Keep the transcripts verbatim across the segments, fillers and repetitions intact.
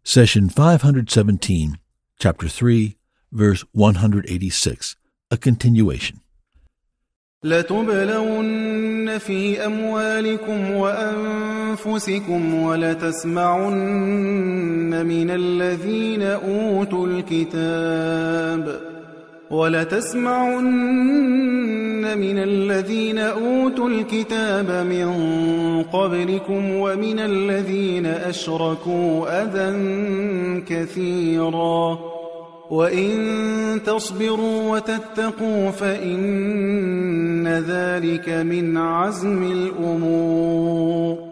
Session five hundred seventeen, Chapter three, Verse one hundred eighty-six, a continuation. لَتُبْلَوُنَّ فِي أَمْوَالِكُمْ وَأَنفُسِكُمْ وَلَتَسْمَعُنَّ مِنَ الَّذِينَ أُوتُوا الْكِتَابَ وَلَتَسْمَعُنَّ مِنَ الَّذِينَ أُوتُوا الْكِتَابَ مِنْ قَبْلِكُمْ وَمِنَ الَّذِينَ أَشْرَكُوا أَذًى كَثِيرًا وَإِن تَصْبِرُوا وَتَتَّقُوا فَإِنَّ ذَلِكَ مِنْ عَزْمِ الْأُمُورِ.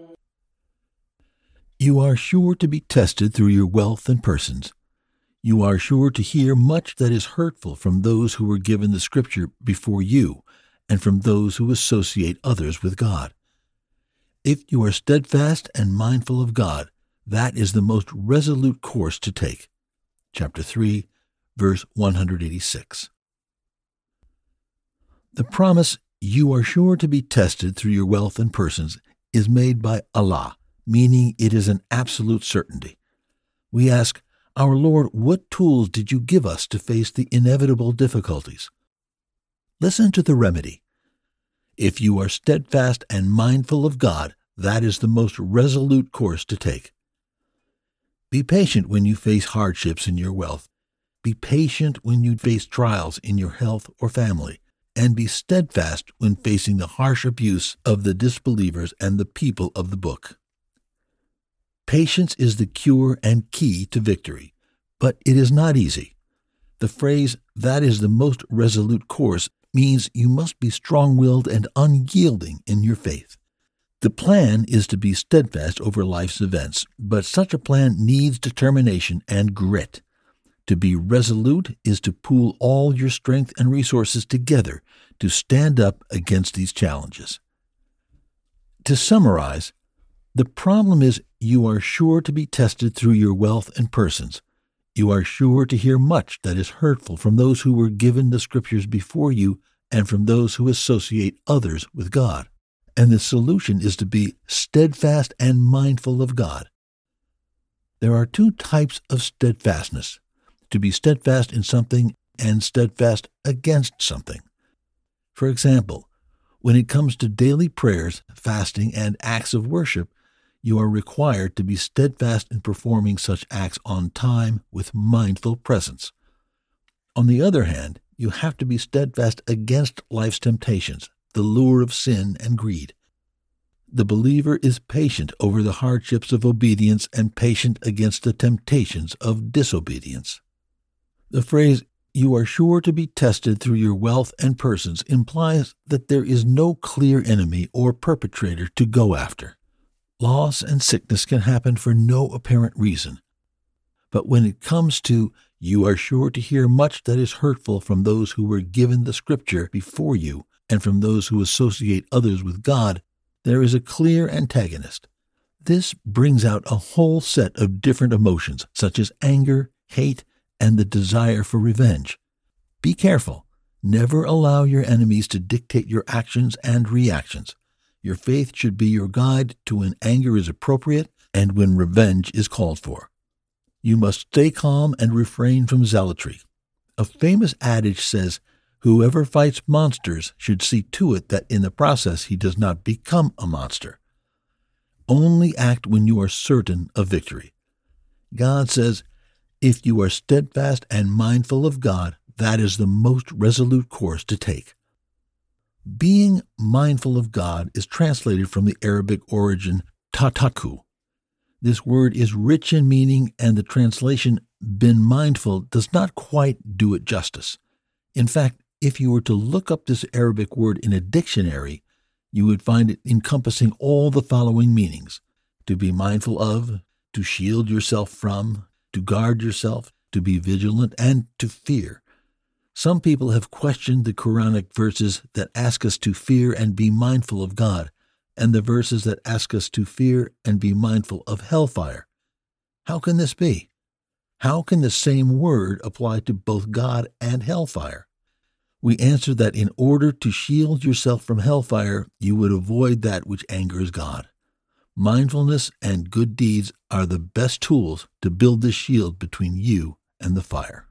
You are sure to be tested through your wealth and persons. You are sure to hear much that is hurtful from those who were given the Scripture before you and from those who associate others with God. If you are steadfast and mindful of God, that is the most resolute course to take. Chapter three, Verse one hundred eighty-six. The promise, you are sure to be tested through your wealth and persons, is made by Allah, meaning it is an absolute certainty. We ask, Our Lord, what tools did you give us to face the inevitable difficulties? Listen to the remedy. If you are steadfast and mindful of God, that is the most resolute course to take. Be patient when you face hardships in your wealth. Be patient when you face trials in your health or family. And be steadfast when facing the harsh abuse of the disbelievers and the people of the book. Patience is the cure and key to victory, but it is not easy. The phrase, that is the most resolute course, means you must be strong-willed and unyielding in your faith. The plan is to be steadfast over life's events, but such a plan needs determination and grit. To be resolute is to pool all your strength and resources together to stand up against these challenges. To summarize, the problem is you are sure to be tested through your wealth and persons. You are sure to hear much that is hurtful from those who were given the Scriptures before you and from those who associate others with God. And the solution is to be steadfast and mindful of God. There are two types of steadfastness, to be steadfast in something and steadfast against something. For example, when it comes to daily prayers, fasting, and acts of worship, you are required to be steadfast in performing such acts on time with mindful presence. On the other hand, you have to be steadfast against life's temptations, the lure of sin and greed. The believer is patient over the hardships of obedience and patient against the temptations of disobedience. The phrase, you are sure to be tested through your wealth and persons, implies that there is no clear enemy or perpetrator to go after. Loss and sickness can happen for no apparent reason. But when it comes to, you are sure to hear much that is hurtful from those who were given the Scripture before you and from those who associate others with God, there is a clear antagonist. This brings out a whole set of different emotions, such as anger, hate, and the desire for revenge. Be careful. Never allow your enemies to dictate your actions and reactions. Your faith should be your guide to when anger is appropriate and when revenge is called for. You must stay calm and refrain from zealotry. A famous adage says, whoever fights monsters should see to it that in the process he does not become a monster. Only act when you are certain of victory. God says, if you are steadfast and mindful of God, that is the most resolute course to take. Being mindful of God is translated from the Arabic origin tataku. This word is rich in meaning, and the translation been mindful does not quite do it justice. In fact, if you were to look up this Arabic word in a dictionary, you would find it encompassing all the following meanings: to be mindful of, to shield yourself from, to guard yourself, to be vigilant, and to fear. Some people have questioned the Quranic verses that ask us to fear and be mindful of God, and the verses that ask us to fear and be mindful of hellfire. How can this be? How can the same word apply to both God and hellfire? We answer that in order to shield yourself from hellfire, you would avoid that which angers God. Mindfulness and good deeds are the best tools to build this shield between you and the fire.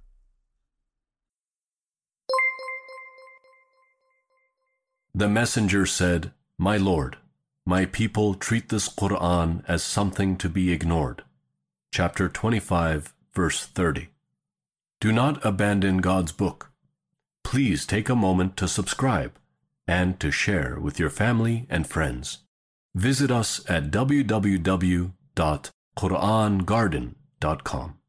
The messenger said, "My Lord, my people treat this Quran as something to be ignored." Chapter twenty-five, verse thirty. Do not abandon God's book. Please take a moment to subscribe and to share with your family and friends. Visit us at w w w dot quran garden dot com.